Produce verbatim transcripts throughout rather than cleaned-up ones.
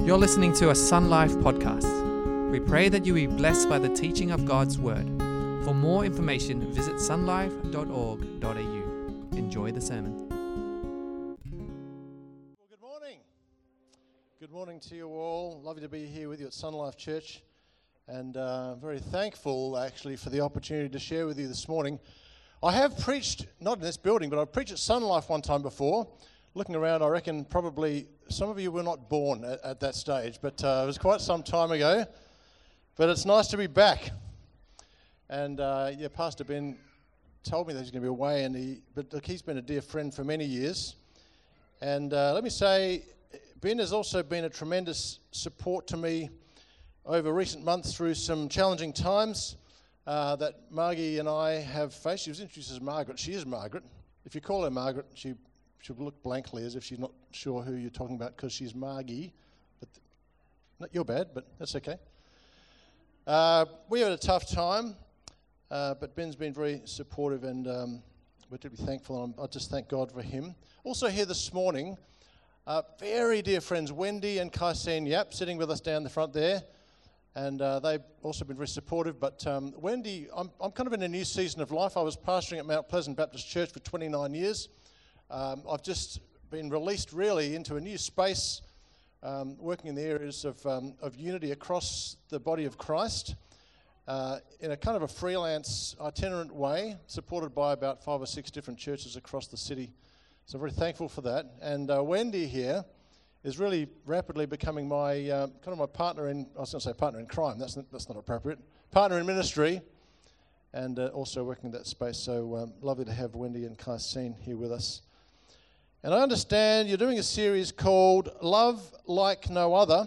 You're listening to a Sun Life podcast. We pray that you be blessed by the teaching of God's Word. For more information, visit sunlife dot org dot a u. Enjoy the sermon. Well, good morning. Good morning to you all. Lovely to be here with you at Sun Life Church. And uh, very thankful, actually, for the opportunity to share with you this morning. I have preached, not in this building, but I've preached at Sun Life one time before. Looking around, I reckon probably some of you were not born at, at that stage, but uh, it was quite some time ago. But it's nice to be back. And uh, yeah, Pastor Ben told me that he's going to be away, and he, but look, he's been a dear friend for many years. And uh, let me say, Ben has also been a tremendous support to me over recent months through some challenging times uh, that Margie and I have faced. She was introduced as Margaret. She is Margaret. If you call her Margaret, she she'll look blankly as if she's not sure who you're talking about because she's Margie. But th- not you're bad, but that's okay. Uh, we had a tough time, uh, but Ben's been very supportive, and um, we're to be thankful. And I just thank God for him. Also here this morning, uh, very dear friends Wendy and Kaisine Yap sitting with us down the front there. And uh, they've also been very supportive. But um, Wendy, I'm, I'm kind of in a new season of life. I was pastoring at Mount Pleasant Baptist Church for twenty-nine years. Um, I've just been released really into a new space, um, working in the areas of, um, of unity across the body of Christ uh, in a kind of a freelance, itinerant way, supported by about five or six different churches across the city. So I'm very thankful for that. And uh, Wendy here is really rapidly becoming my uh, kind of my partner in, I was going to say partner in crime, that's not, that's not appropriate, partner in ministry, and uh, also working in that space. So um, lovely to have Wendy and Kaisine here with us. And I understand you're doing a series called Love Like No Other.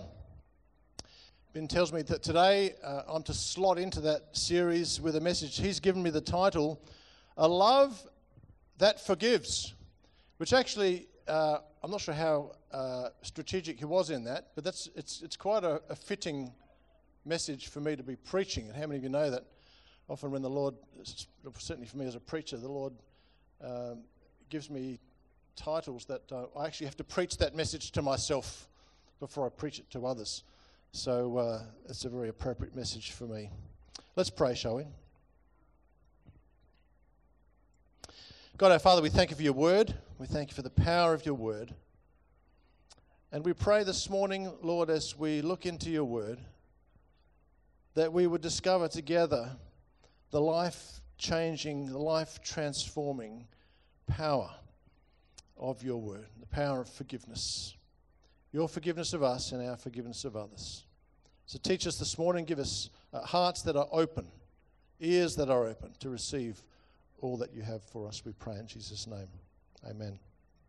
Ben tells me that today uh, I'm to slot into that series with a message. He's given me the title, A Love That Forgives, which actually, uh, I'm not sure how uh, strategic he was in that, but that's it's it's quite a, a fitting message for me to be preaching. And how many of you know that often when the Lord, certainly for me as a preacher, the Lord um, gives me titles that uh, I actually have to preach that message to myself before I preach it to others. So uh, it's a very appropriate message for me. Let's pray, shall we? God our Father, we thank you for your word. We thank you for the power of your word. And we pray this morning, Lord, as we look into your word, that we would discover together the life-changing, the life-transforming power of your word, the power of forgiveness, your forgiveness of us and our forgiveness of others. So teach us this morning, give us uh, hearts that are open, ears that are open to receive all that you have for us, we pray in Jesus' name. Amen.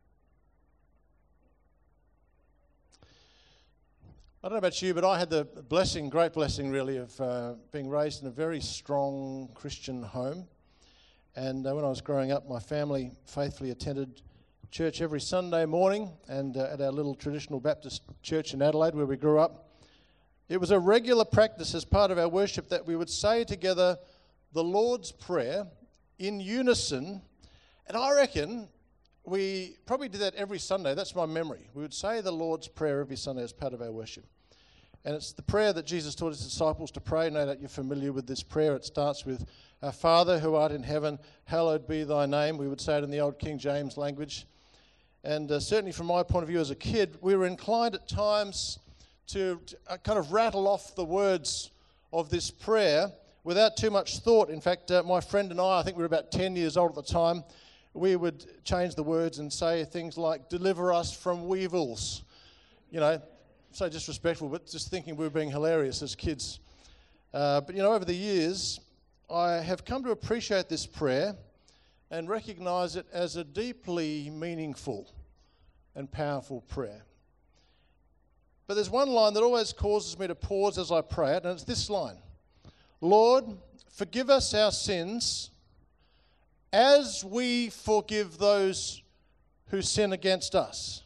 I don't know about you, but I had the blessing, great blessing really, of uh, being raised in a very strong Christian home. And uh, when I was growing up, my family faithfully attended church every Sunday morning, and uh, at our little traditional Baptist church in Adelaide where we grew up. It was a regular practice as part of our worship that we would say together the Lord's Prayer in unison, and I reckon we probably did that every Sunday. That's my memory. We would say the Lord's Prayer every Sunday as part of our worship. And it's the prayer that Jesus taught his disciples to pray. No doubt you're familiar with this prayer. It starts with, Our Father who art in heaven, hallowed be thy name. We would say it in the old King James language. And uh, certainly from my point of view as a kid, we were inclined at times to, to uh, kind of rattle off the words of this prayer without too much thought. In fact, uh, my friend and I, I think we were about ten years old at the time, we would change the words and say things like, deliver us from weevils. You know, so disrespectful, but just thinking we were being hilarious as kids. Uh, but, you know, over the years, I have come to appreciate this prayer and recognize it as a deeply meaningful and powerful prayer. But there's one line that always causes me to pause as I pray it, and it's this line. Lord, forgive us our sins as we forgive those who sin against us.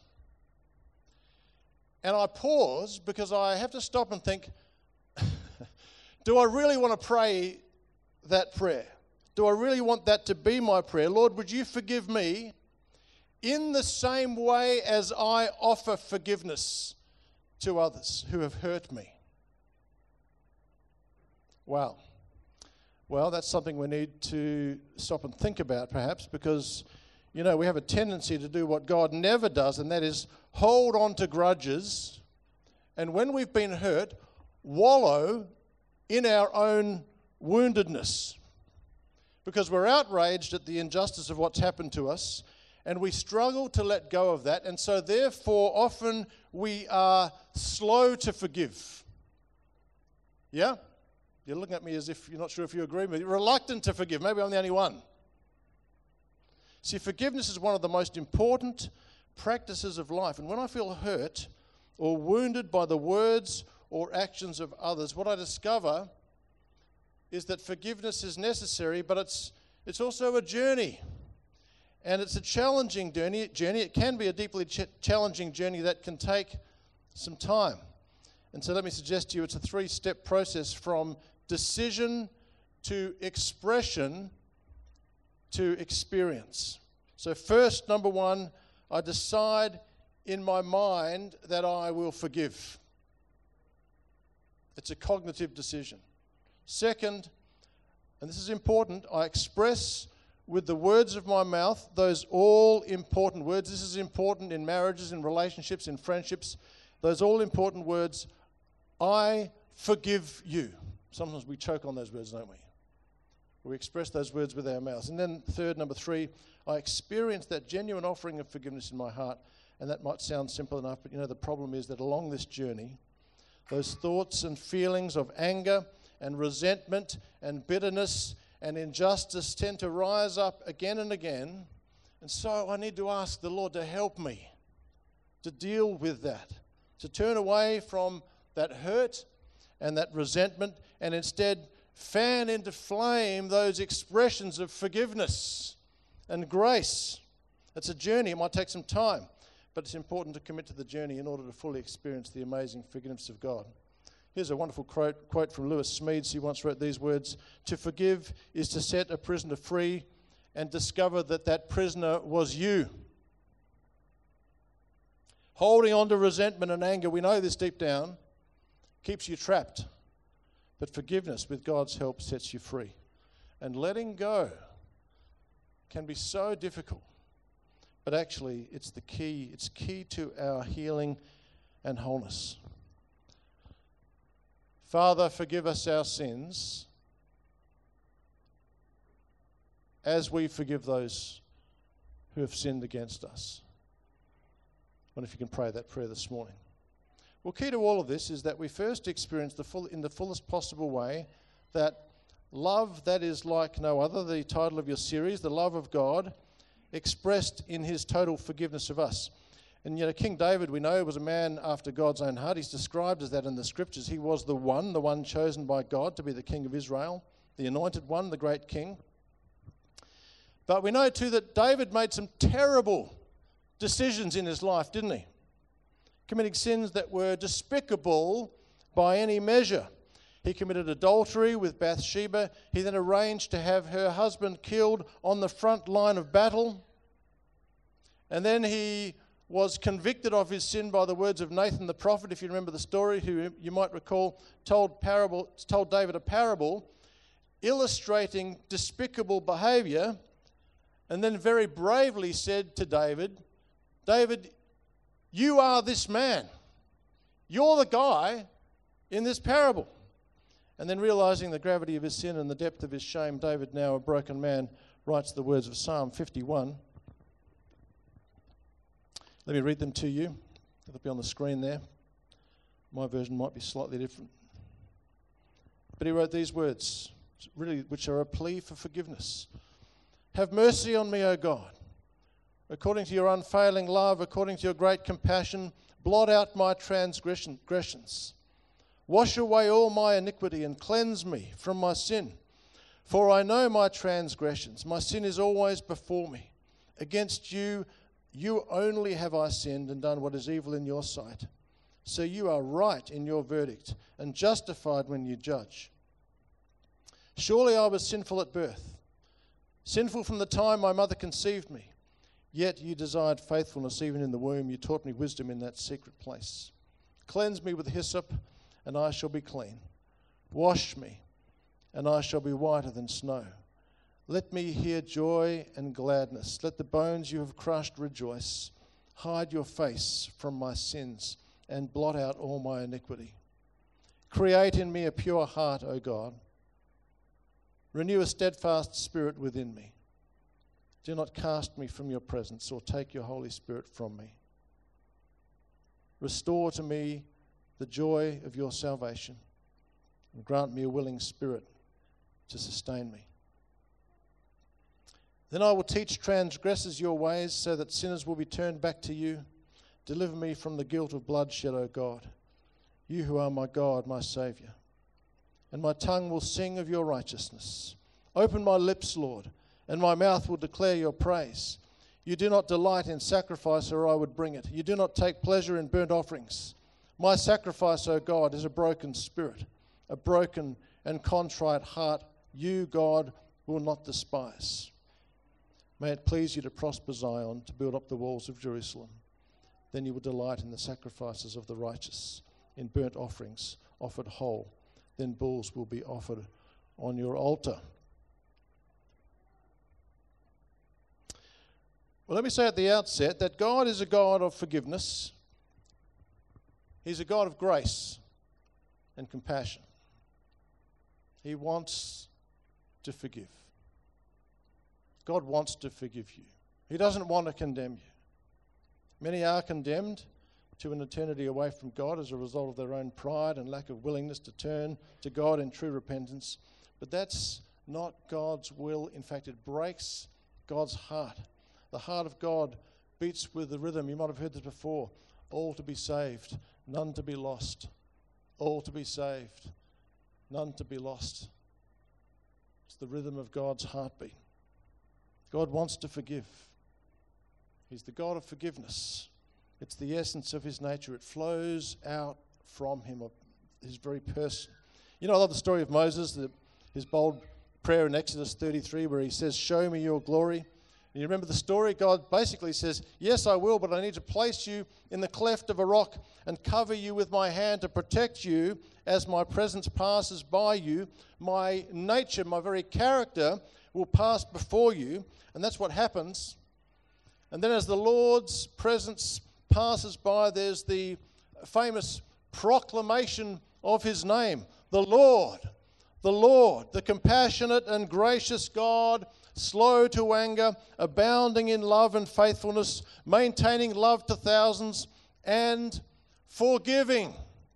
And I pause because I have to stop and think, do I really want to pray that prayer? Do I really want that to be my prayer? Lord, would you forgive me in the same way as I offer forgiveness to others who have hurt me. Wow. Well, that's something we need to stop and think about, perhaps, because, you know, we have a tendency to do what God never does, and that is hold on to grudges, and when we've been hurt, wallow in our own woundedness, because we're outraged at the injustice of what's happened to us, and we struggle to let go of that, and so therefore often we are slow to forgive. Yeah? You're looking at me as if you're not sure if you agree with me. You're reluctant to forgive. Maybe I'm the only one. See, forgiveness is one of the most important practices of life. And when I feel hurt or wounded by the words or actions of others, what I discover is that forgiveness is necessary, but it's it's also a journey. And it's a challenging journey. journey. It can be a deeply ch- challenging journey that can take some time. And so let me suggest to you it's a three-step process from decision to expression to experience. So first, number one, I decide in my mind that I will forgive. It's a cognitive decision. Second, and this is important, I express with the words of my mouth those all important words. This is important in marriages, in relationships, in friendships. Those all important words, I forgive you. Sometimes we choke on those words, don't we? We express those words with our mouths. And then third, number three, I experience that genuine offering of forgiveness in my heart. And that might sound simple enough, but you know, the problem is that along this journey, those thoughts and feelings of anger and resentment and bitterness and injustice tend to rise up again and again. And so I need to ask the Lord to help me to deal with that, to turn away from that hurt and that resentment and instead fan into flame those expressions of forgiveness and grace. It's a journey. It might take some time, but it's important to commit to the journey in order to fully experience the amazing forgiveness of God. Here's a wonderful quote, quote from Lewis Smedes. He once wrote these words: "To forgive is to set a prisoner free and discover that that prisoner was you." Holding on to resentment and anger, we know this deep down, keeps you trapped. But forgiveness, with God's help, sets you free. And letting go can be so difficult. But actually, it's the key. It's key to our healing and wholeness. Father, forgive us our sins as we forgive those who have sinned against us. I wonder if you can pray that prayer this morning. Well, key to all of this is that we first experience the full, in the fullest possible way that love that is like no other, the title of your series, the love of God, expressed in his total forgiveness of us. And you know, King David, we know, was a man after God's own heart. He's described as that in the scriptures. He was the one, the one chosen by God to be the king of Israel, the anointed one, the great king. But we know too that David made some terrible decisions in his life, didn't he? Committing sins that were despicable by any measure. He committed adultery with Bathsheba. He then arranged to have her husband killed on the front line of battle. And then he was convicted of his sin by the words of Nathan the prophet, if you remember the story, who you might recall told parable, told David a parable illustrating despicable behavior, and then very bravely said to David, David, you are this man. You're the guy in this parable. And then realizing the gravity of his sin and the depth of his shame, David, now a broken man, writes the words of Psalm fifty-one. Let me read them to you. They'll be on the screen there. My version might be slightly different. But he wrote these words, really, which are a plea for forgiveness. Have mercy on me, O God. According to your unfailing love, according to your great compassion, blot out my transgressions. Wash away all my iniquity and cleanse me from my sin. For I know my transgressions. My sin is always before me. Against you, you only have I sinned and done what is evil in your sight. So you are right in your verdict and justified when you judge. Surely I was sinful at birth, sinful from the time my mother conceived me. Yet you desired faithfulness even in the womb. You taught me wisdom in that secret place. Cleanse me with hyssop, and I shall be clean. Wash me, and I shall be whiter than snow. Let me hear joy and gladness. Let the bones you have crushed rejoice. Hide your face from my sins, and blot out all my iniquity. Create in me a pure heart, O God. Renew a steadfast spirit within me. Do not cast me from your presence, or take your Holy Spirit from me. Restore to me the joy of your salvation, and grant me a willing spirit to sustain me. Then I will teach transgressors your ways, so that sinners will be turned back to you. Deliver me from the guilt of bloodshed, O God, you who are my God, my Saviour. And my tongue will sing of your righteousness. Open my lips, Lord, and my mouth will declare your praise. You do not delight in sacrifice, or I would bring it. You do not take pleasure in burnt offerings. My sacrifice, O God, is a broken spirit, a broken and contrite heart. You, God, will not despise. May it please you to prosper Zion, to build up the walls of Jerusalem. Then you will delight in the sacrifices of the righteous, in burnt offerings offered whole. Then bulls will be offered on your altar. Well, let me say at the outset that God is a God of forgiveness. He's a God of grace and compassion. He wants to forgive. God wants to forgive you. He doesn't want to condemn you. Many are condemned to an eternity away from God as a result of their own pride and lack of willingness to turn to God in true repentance. But that's not God's will. In fact, it breaks God's heart. The heart of God beats with the rhythm. You might have heard this before. All to be saved, none to be lost. All to be saved, none to be lost. It's the rhythm of God's heartbeat. God wants to forgive. He's the God of forgiveness. It's the essence of his nature. It flows out from him, of his very person. You know, I love the story of Moses, the, his bold prayer in Exodus thirty-three, where he says, "Show me your glory." And you remember the story? God basically says, "Yes, I will, but I need to place you in the cleft of a rock and cover you with my hand to protect you as my presence passes by you. My nature, my very character will pass before you." And that's what happens. And then as the Lord's presence passes by, there's the famous proclamation of his name. The Lord, the Lord, the compassionate and gracious God, slow to anger, abounding in love and faithfulness, maintaining love to thousands, and forgiving.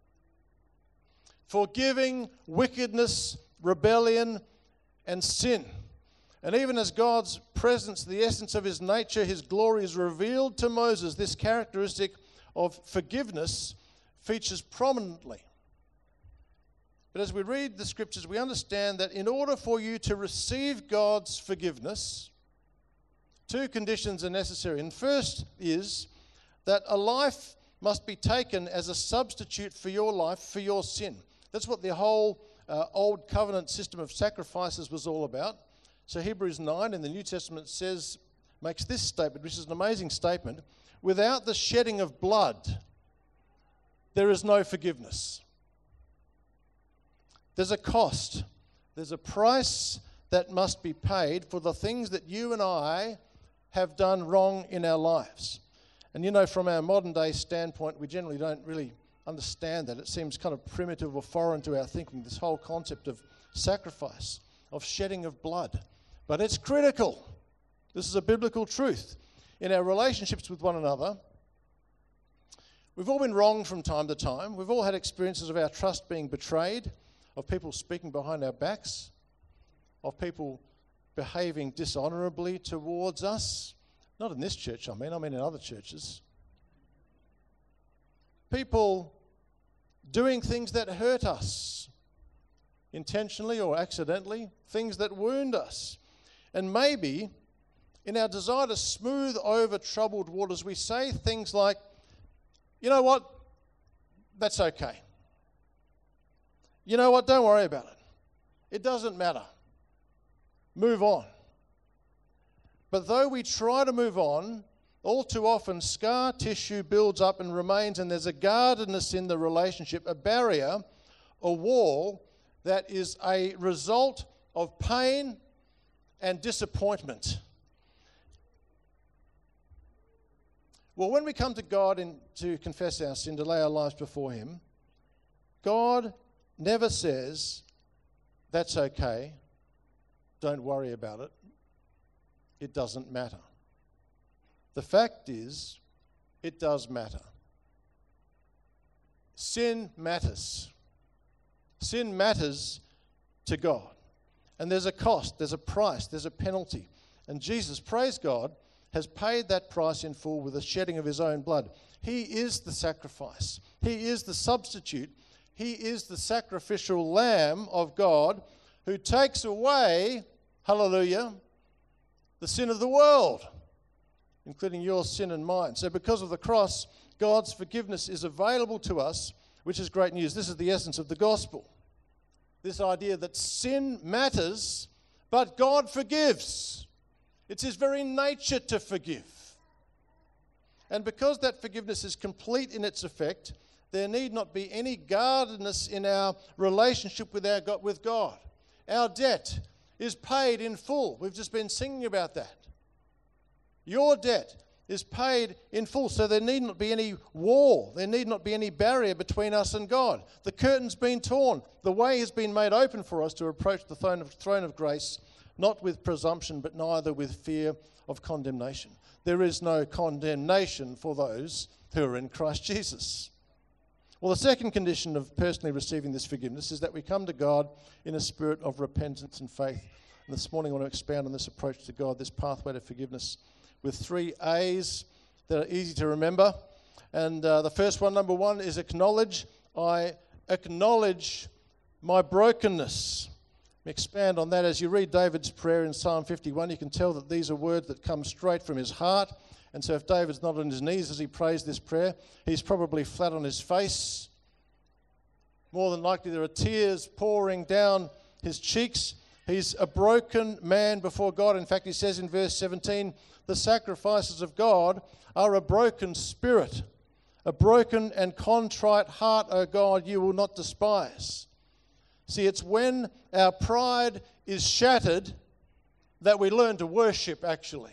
Forgiving wickedness, rebellion, and sin. And even as God's presence, the essence of his nature, his glory is revealed to Moses, this characteristic of forgiveness features prominently. But as we read the scriptures, we understand that in order for you to receive God's forgiveness, two conditions are necessary. And first is that a life must be taken as a substitute for your life, for your sin. That's what the whole uh, Old Covenant system of sacrifices was all about. So Hebrews nine in the New Testament says, makes this statement, which is an amazing statement: without the shedding of blood, there is no forgiveness. There's a cost. There's a price that must be paid for the things that you and I have done wrong in our lives. And you know, from our modern day standpoint, we generally don't really understand that. It seems kind of primitive or foreign to our thinking, this whole concept of sacrifice, of shedding of blood. But it's critical. This is a biblical truth. In our relationships with one another, we've all been wronged from time to time. We've all had experiences of our trust being betrayed, of people speaking behind our backs, of people behaving dishonourably towards us. Not in this church, I mean, I mean in other churches. People doing things that hurt us, intentionally or accidentally, things that wound us. And maybe, in our desire to smooth over troubled waters, we say things like, "You know what? That's okay. You know what? Don't worry about it. It doesn't matter. Move on." But though we try to move on, all too often scar tissue builds up and remains, and there's a guardedness in the relationship, a barrier, a wall that is a result of pain and disappointment. Well, when we come to God and to confess our sin, to lay our lives before Him, God never says, that's okay, don't worry about it, it doesn't matter. The fact is, it does matter. Sin matters. Sin matters to God. And there's a cost, there's a price, there's a penalty. And Jesus, praise God, has paid that price in full with the shedding of His own blood. He is the sacrifice. He is the substitute. He is the sacrificial Lamb of God who takes away, hallelujah, the sin of the world, including your sin and mine. So because of the cross, God's forgiveness is available to us, which is great news. This is the essence of the gospel. This idea that sin matters, but God forgives. It's His very nature to forgive. And because that forgiveness is complete in its effect, there need not be any guardedness in our relationship with our God, with God. Our debt is paid in full. We've just been singing about that. Your debt is paid in full, so there need not be any wall. There need not be any barrier between us and God. The curtain's been torn. The way has been made open for us to approach the throne of, throne of grace, not with presumption, but neither with fear of condemnation. There is no condemnation for those who are in Christ Jesus. Well, the second condition of personally receiving this forgiveness is that we come to God in a spirit of repentance and faith. And this morning I want to expand on this approach to God, this pathway to forgiveness, with three A's that are easy to remember. And uh, the first one, number one, is acknowledge. I acknowledge my brokenness. Let me expand on that. As you read David's prayer in Psalm fifty-one, you can tell that these are words that come straight from his heart. And so if David's not on his knees as he prays this prayer, he's probably flat on his face. More than likely there are tears pouring down his cheeks. He's a broken man before God. In fact, he says in verse seventeen, the sacrifices of God are a broken spirit, a broken and contrite heart, O God, you will not despise. See, it's when our pride is shattered that we learn to worship, actually.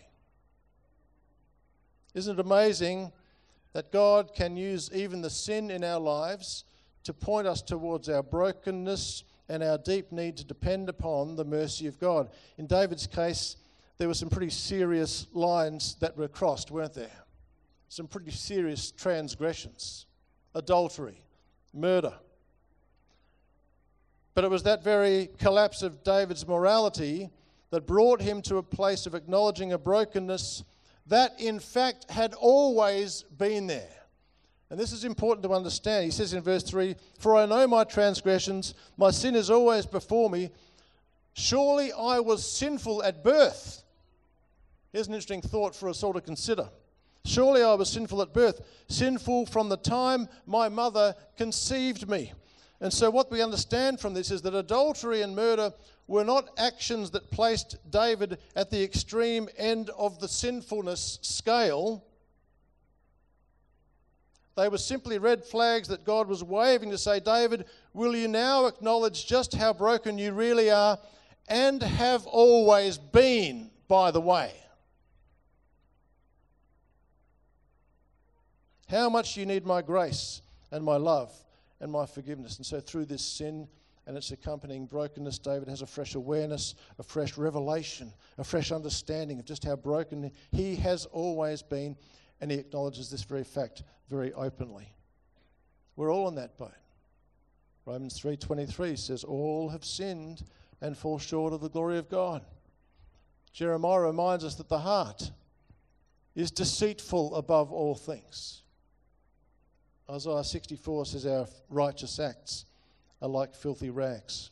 Isn't it amazing that God can use even the sin in our lives to point us towards our brokenness and our deep need to depend upon the mercy of God? In David's case, there were some pretty serious lines that were crossed, weren't there? Some pretty serious transgressions. Adultery, murder. But it was that very collapse of David's morality that brought him to a place of acknowledging a brokenness that in fact had always been there. And this is important to understand. He says in verse three, for I know my transgressions, my sin is always before me. Surely I was sinful at birth. Here's an interesting thought for us all to consider. Surely I was sinful at birth, sinful from the time my mother conceived me. And so what we understand from this is that adultery and murder were not actions that placed David at the extreme end of the sinfulness scale. They were simply red flags that God was waving to say, David, will you now acknowledge just how broken you really are and have always been, by the way? How much you need my grace and my love and my forgiveness. And so through this sin and its accompanying brokenness, David has a fresh awareness, a fresh revelation, a fresh understanding of just how broken he has always been, and he acknowledges this very fact very openly. We're all in that boat. Romans three twenty-three says, all have sinned and fall short of the glory of God. Jeremiah reminds us that the heart is deceitful above all things. Isaiah sixty-four says our righteous acts are like filthy rags.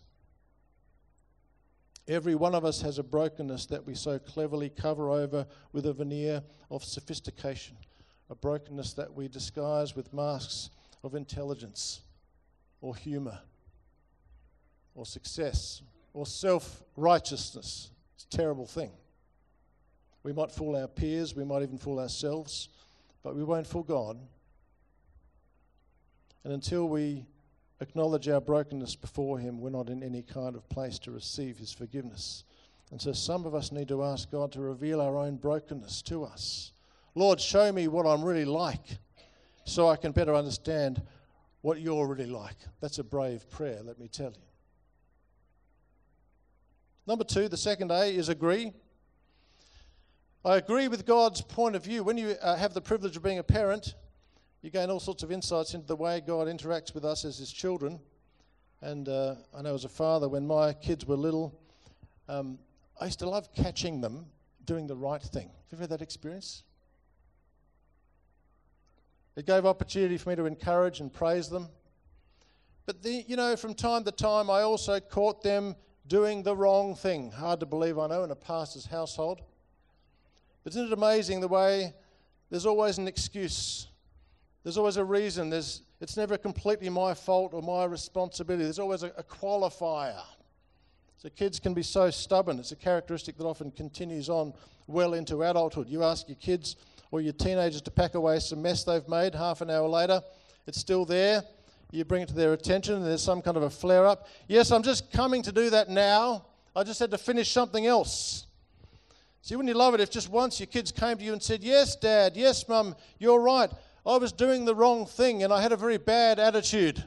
Every one of us has a brokenness that we so cleverly cover over with a veneer of sophistication, a brokenness that we disguise with masks of intelligence or humour or success or self-righteousness. It's a terrible thing. We might fool our peers, we might even fool ourselves, but we won't fool God. And until we acknowledge our brokenness before him, we're not in any kind of place to receive his forgiveness. And so some of us need to ask God to reveal our own brokenness to us. Lord, show me what I'm really like so I can better understand what you're really like. That's a brave prayer, let me tell you. Number two, the second A is agree. I agree with God's point of view. When you uh, have the privilege of being a parent, you gain all sorts of insights into the way God interacts with us as his children. And uh, I know as a father, when my kids were little, um, I used to love catching them doing the right thing. Have you ever had that experience? It gave opportunity for me to encourage and praise them. But, the, you know, from time to time, I also caught them doing the wrong thing. Hard to believe, I know, in a pastor's household. But isn't it amazing the way there's always an excuse? There's always a reason. There's, it's never completely my fault or my responsibility. There's always a, a qualifier. So kids can be so stubborn. It's a characteristic that often continues on well into adulthood. You ask your kids or your teenagers to pack away some mess they've made, half an hour later, it's still there. You bring it to their attention and there's some kind of a flare-up. Yes, I'm just coming to do that now. I just had to finish something else. See, wouldn't you love it if just once your kids came to you and said, yes, Dad, yes, Mum, you're right. I was doing the wrong thing and I had a very bad attitude.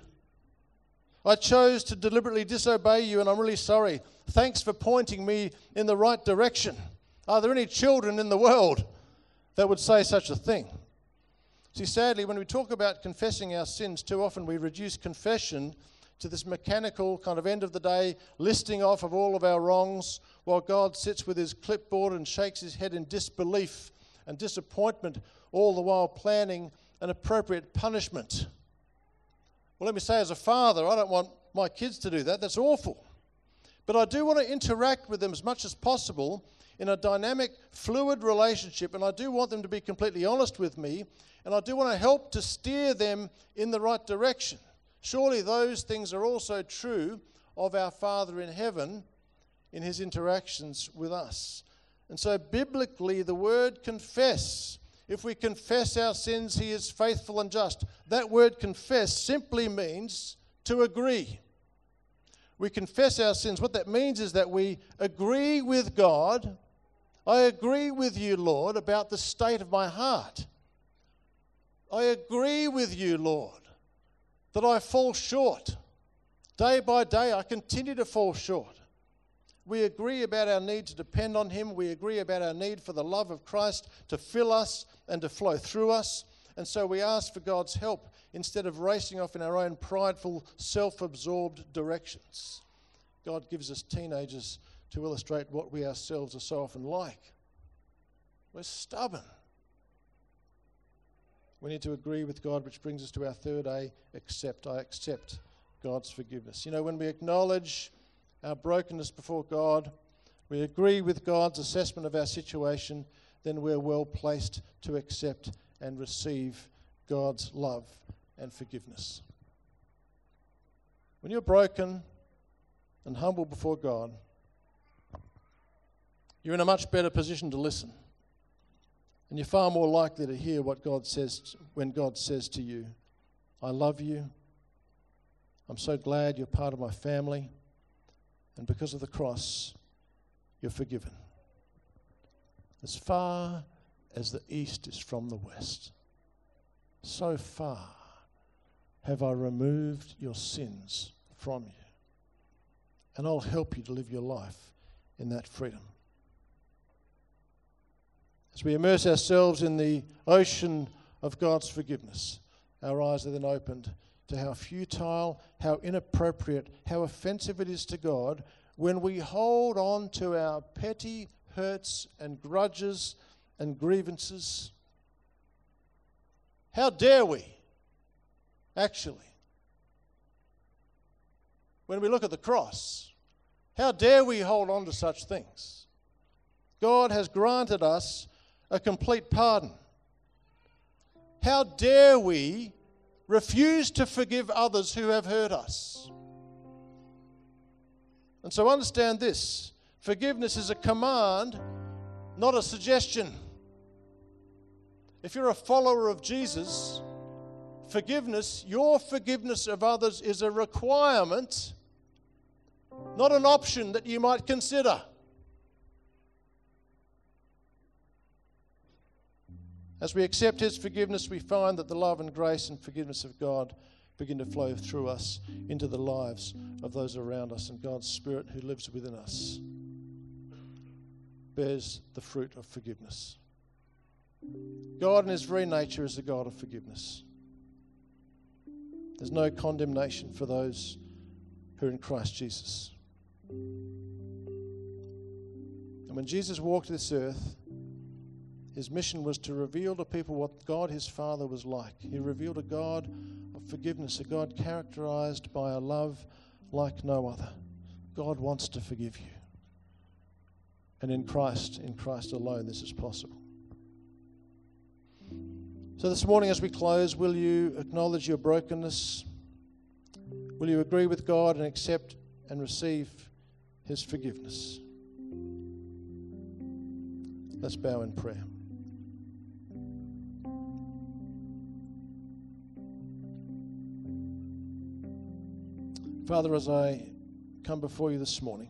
I chose to deliberately disobey you and I'm really sorry. Thanks for pointing me in the right direction. Are there any children in the world that would say such a thing? See, sadly, when we talk about confessing our sins, too often we reduce confession to this mechanical kind of end of the day listing off of all of our wrongs while God sits with his clipboard and shakes his head in disbelief and disappointment, all the while planning an appropriate punishment. Well, let me say, as a father, I don't want my kids to do that. That's awful. But I do want to interact with them as much as possible in a dynamic, fluid relationship, and I do want them to be completely honest with me, and I do want to help to steer them in the right direction. Surely those things are also true of our Father in heaven in his interactions with us. And so biblically, the word confess, if we confess our sins, he is faithful and just. That word confess simply means to agree. We confess our sins. What that means is that we agree with God. I agree with you, Lord, about the state of my heart. I agree with you, Lord, that I fall short. Day by day, I continue to fall short. We agree about our need to depend on him. We agree about our need for the love of Christ to fill us and to flow through us. And so we ask for God's help instead of racing off in our own prideful, self-absorbed directions. God gives us teenagers to illustrate what we ourselves are so often like. We're stubborn. We need to agree with God, which brings us to our third A, accept. I accept God's forgiveness. You know, when we acknowledge our brokenness before God, we agree with God's assessment of our situation, then we're well placed to accept and receive God's love and forgiveness. When you're broken and humble before God, you're in a much better position to listen. And you're far more likely to hear what God says when God says to you, I love you. I'm so glad you're part of my family. And because of the cross, you're forgiven. As far as the east is from the west, so far have I removed your sins from you. And I'll help you to live your life in that freedom. As we immerse ourselves in the ocean of God's forgiveness, our eyes are then opened to how futile, how inappropriate, how offensive it is to God when we hold on to our petty hurts and grudges and grievances. How dare we, actually? When we look at the cross, how dare we hold on to such things? God has granted us a complete pardon. How dare we refuse to forgive others who have hurt us? And so understand this. Forgiveness is a command not a suggestion. If you're a follower of Jesus, forgiveness, your forgiveness of others is a requirement, not an option that you might consider. As we accept His forgiveness, we find that the love and grace and forgiveness of God begin to flow through us into the lives of those around us, and God's Spirit who lives within us bears the fruit of forgiveness. God in His very nature is a God of forgiveness. There's no condemnation for those who are in Christ Jesus. And when Jesus walked this earth, His mission was to reveal to people what God His Father was like. He revealed a God of forgiveness, a God characterized by a love like no other. God wants to forgive you. And in Christ, in Christ alone, this is possible. So this morning as we close, will you acknowledge your brokenness? Will you agree with God and accept and receive His forgiveness? Let's bow in prayer. Father, as I come before you this morning,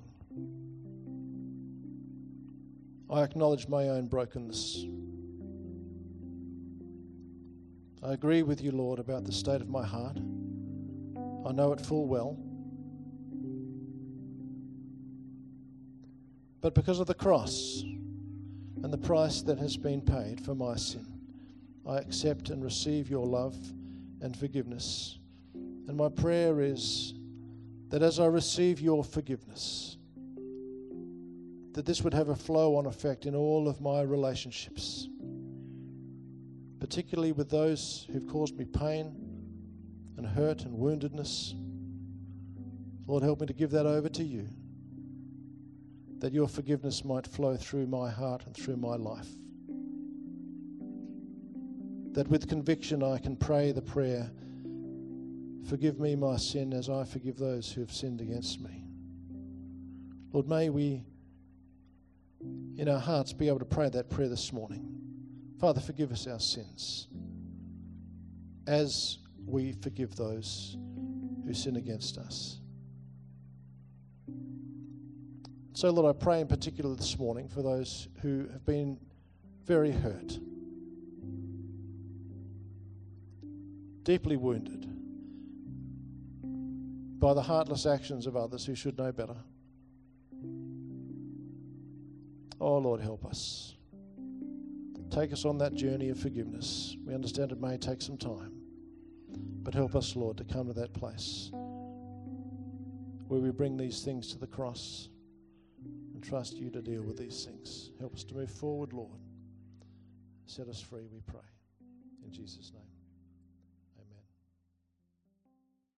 I acknowledge my own brokenness. I agree with you, Lord, about the state of my heart. I know it full well. But because of the cross and the price that has been paid for my sin, I accept and receive your love and forgiveness. And my prayer is that as I receive your forgiveness, that this would have a flow-on effect in all of my relationships, particularly with those who've caused me pain and hurt and woundedness. Lord, help me to give that over to you, that your forgiveness might flow through my heart and through my life. That with conviction I can pray the prayer, forgive me my sin as I forgive those who have sinned against me. Lord, may we in our hearts be able to pray that prayer this morning. Father, forgive us our sins as we forgive those who sin against us. So, Lord, I pray in particular this morning for those who have been very hurt, deeply wounded by the heartless actions of others who should know better. Oh, Lord, help us. Take us on that journey of forgiveness. We understand it may take some time, but help us, Lord, to come to that place where we bring these things to the cross and trust you to deal with these things. Help us to move forward, Lord. Set us free, we pray. In Jesus' name.